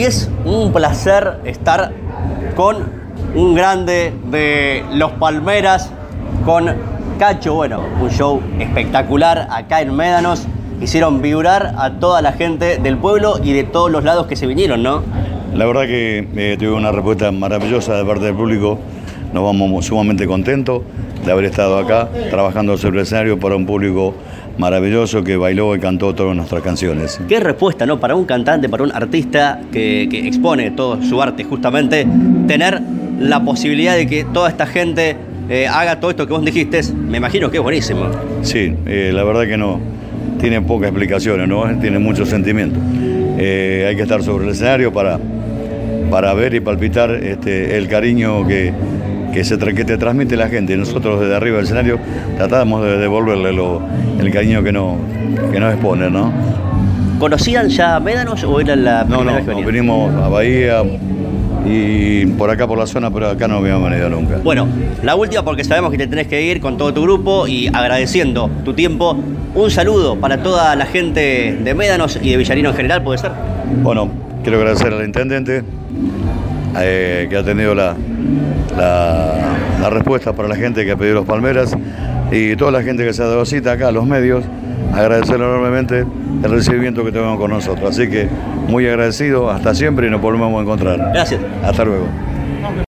Y es un placer estar con un grande de los Palmeras, con Cacho. Bueno, un show espectacular acá en Médanos. Hicieron vibrar a toda la gente del pueblo y de todos los lados que se vinieron, ¿no? La verdad que tuve una respuesta maravillosa de parte del público. Nos vamos sumamente contentos de haber estado acá trabajando sobre el escenario para un público maravilloso que bailó y cantó todas nuestras canciones. Qué respuesta, ¿no? Para un cantante, para un artista que expone todo su arte, justamente tener la posibilidad de que toda esta gente haga todo esto que vos dijiste, me imagino que es buenísimo. Sí, la verdad que no tiene pocas explicaciones, ¿no? Tiene mucho sentimiento. Hay que estar sobre el escenario para ver y palpitar el cariño que te transmite la gente. Nosotros desde arriba del escenario tratamos de devolverle el cariño que nos expone, ¿no? ¿Conocían ya Médanos o era la primera vez que venían? Venimos a Bahía y por acá por la zona, pero acá no habíamos venido nunca. Bueno, la última, porque sabemos que te tenés que ir con todo tu grupo, y agradeciendo tu tiempo, un saludo para toda la gente de Médanos y de Villarino en general, ¿puede ser? Bueno, quiero agradecer al intendente que ha tenido la respuesta para la gente que ha pedido los Palmeras, y toda la gente que se ha dado cita acá, los medios, agradecerle enormemente el recibimiento que tuvieron con nosotros. Así que muy agradecido, hasta siempre, y nos volvemos a encontrar. Gracias. Hasta luego.